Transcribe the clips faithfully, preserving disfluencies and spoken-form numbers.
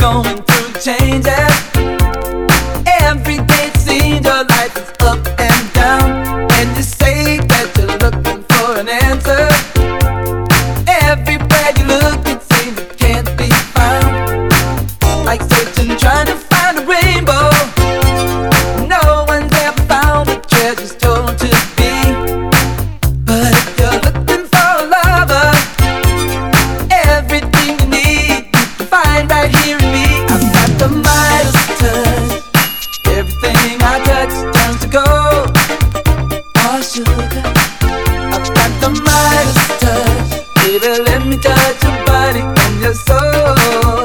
going through changes. Every day it seems your life is up and down, and you say that you're looking for an answer. Everywhere you look it seems it can't be found, like searching trying to find a rainbow. No one's ever found the treasure's told to be. But if you're looking for a lover, everything you need you can find right here in me. I've got the Midas touch. Everything I touch turns to gold or sugar. I've got the Midas touch. Baby, let me touch your body and your soul.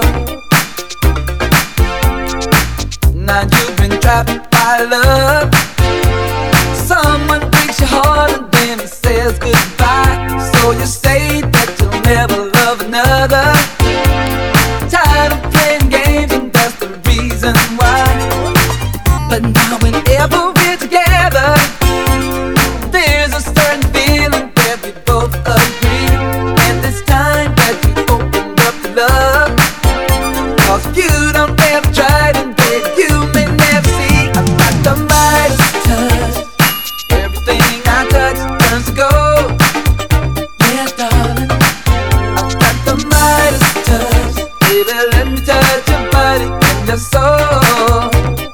Now you've been trapped by love. Someone breaks your heart and then he says goodbye. So you say that you'll never love another. Tired of playing games and that's the reason why. But now whenever we're together, there's a certain feeling that we both agree. And this time that you opened up to love, 'cause if you don't ever try then babe, you may never see. I've got the Midas touch. Everything I touch turns to gold. Yeah, darling, I've got the Midas touch. Baby, let me touch your body and your soul.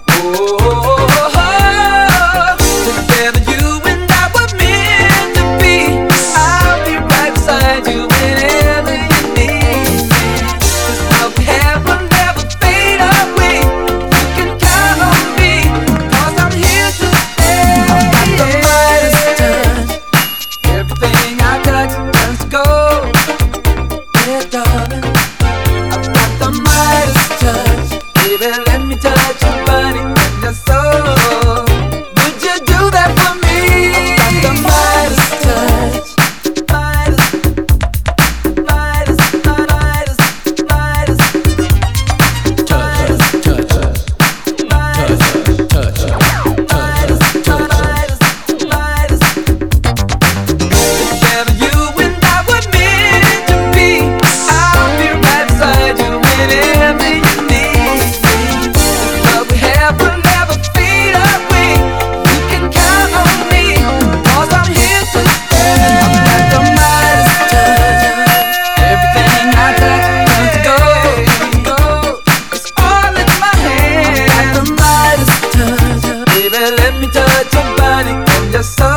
Together you and I were meant to be. I'll be right beside you whenever you need me. This love we have will never fade away. You can count on me, 'cause I'm here to stay. I've got the Midas touch. Everything I touch turns to gold. Yeah, darling, I've got the Midas touch. Baby, let me touch your body and your soul. Would you do that for me? I've got the Midas touch. Midas, Midas, Midas, Midas, Touch, touch, Midas, touch, Midas, Midas, Midas. Together you and I were meant to be. I'll be right beside you whenever you need me. This love we have will never fade away. You can count on me, 'cause I'm here to stay. I've got the Midas touch. Everything I touch turns to gold. It's all in my hand. I've got the Midas touch. Baby, let me touch your body and your soul.